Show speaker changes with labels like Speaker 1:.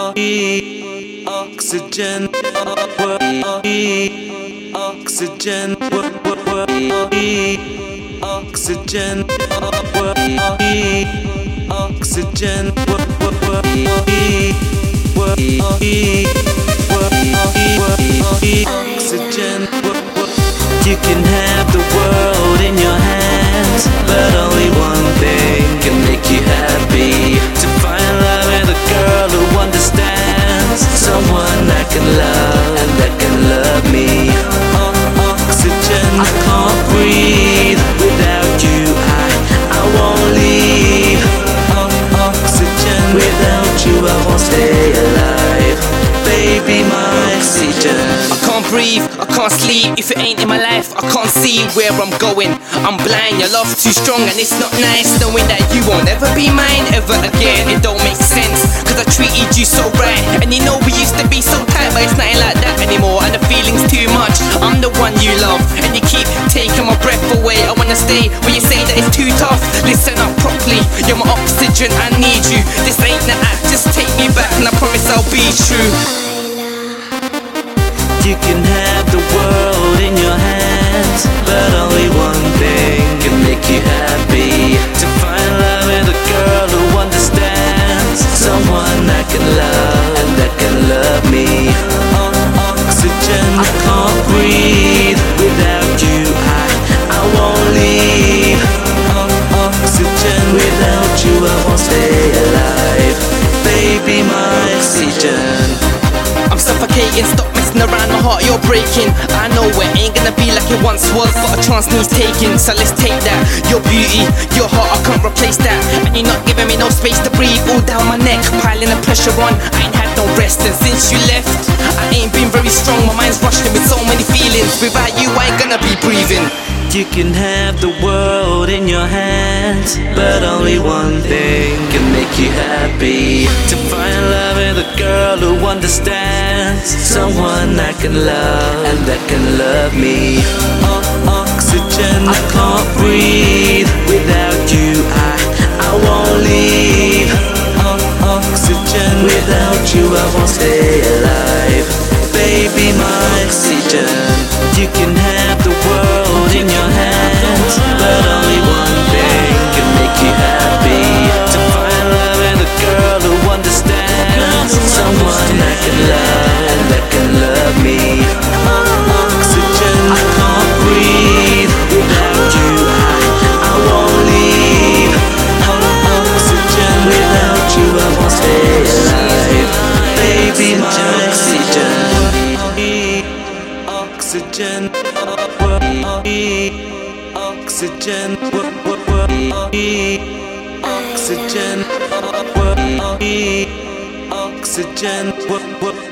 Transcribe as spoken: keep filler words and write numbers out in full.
Speaker 1: Oxygen, oxygen, oxygen, oxygen, oxygen. You can have the world in your hands, but only one thing can make you happy. To find love with a girl who understands, someone that can love and that can love me. Oxygen, I can't breathe without you. I, I won't leave. Oxygen, without you I won't stay alive. Baby, my oxygen.
Speaker 2: I can't breathe, I can't sleep. If it ain't in my life, I can't see where I'm going. I'm blind, your love's too strong, and it's not nice knowing that you won't ever be mine ever again. It don't make sense, cause I treated you so right. And you know we used to be so tight, but it's nothing like that anymore. And the feeling's too much, I'm the one you love, and you keep taking my breath away. I wanna stay when you say that it's too tough. Listen up properly, you're my oxygen, I need you. This ain't the act, just take me back, and I promise I'll be true.
Speaker 1: You can have the world in your hands, but only one thing can make you happy. To find love with a girl who understands, someone that can love and that can love me. Oxygen, I can't breathe without you. I, I won't leave. Oxygen, without you I won't stay alive. Baby, my oxygen.
Speaker 2: I'm suffocating, stop messing around, my heart you're breaking. I know it ain't gonna be like it once was, but a chance needs taking. So let's take that, your beauty, your heart, I can't replace that. And you're not giving me no space to breathe, all down my neck, piling the pressure on. I ain't had no rest, and since you left, I ain't been very strong. My mind's rushing with so many feelings, without you I ain't gonna be breathing.
Speaker 1: You can have the world in your hands, but only one thing can make you happy. To find love with a girl who understands, someone that can love and that can love me. Oxygen, I can't breathe without you. I, I won't leave. Oxygen, without you I won't stay alive. Baby, my oxygen. You can have the world in your hands, but only one thing can make you happy. To find love with a girl who understands, someone that can love and that can love me. Oxygen, I can't breathe without you. I, I won't leave. Oxygen, without you I won't stay alive. Baby, my oxygen. Oxygen, oxygen, oxygen, oxygen, oxygen.